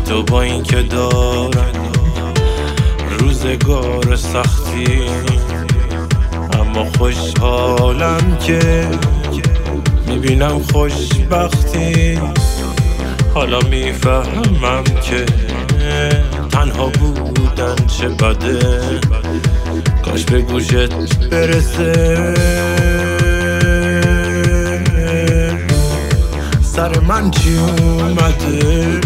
تو با این که دارن روزگار سختی، اما خوشحالم که میبینم خوشبختی. حالا میفهمم که تنها بودن چه بده، کاش به گوشت برسه. سر من چی اومده؟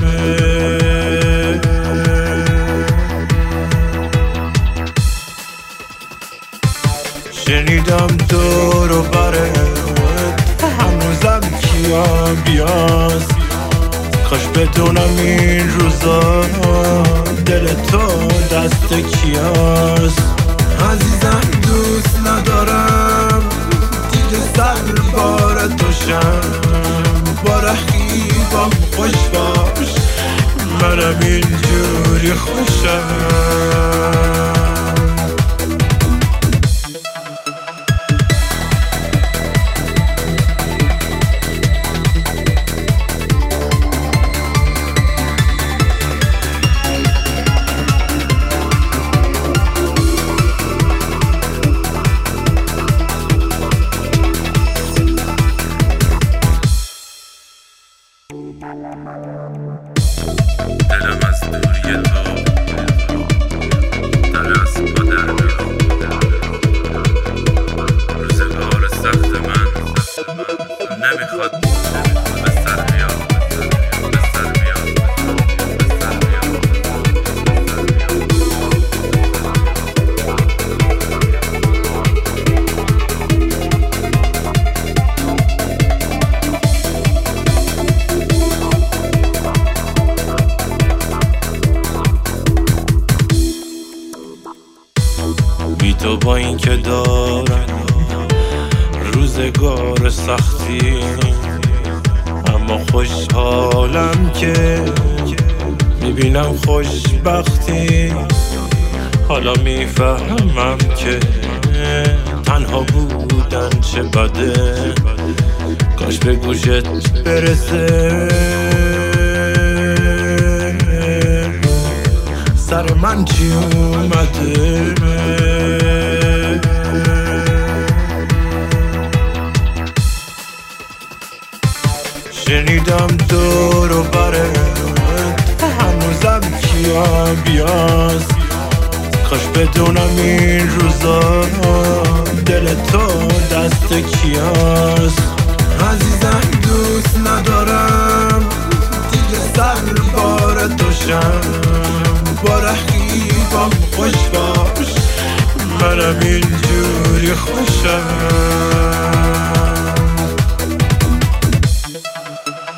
شنیدم دور و برت هنوزم کیا بیاست، کاش بدونم این روزا دل تو دست کیاست. عزیزم دوست ندارم دیگه سر بار دوشم، با رقیبم خوش باش منم اینجوری خوشم. دلم از دوری تو در از پا در میاد، روزگار سخت من نمیخواد به سر بیاد. بی تو با این که دارن روزگار سختی، اما خوشحالم که میبینم خوشبختی. حالا میفهمم که تنها بودن چه بده، کاش به گوشت برسه. سر من چی اومده؟ شنیدم دور و برت هنوزم کیا بیاست، کاش بدونم این روزا دل تو دست کیاست. عزیزم دوست ندارم دیگه سر بار دوشم، با رقیبم خوش باش منم اینجوری خوشم.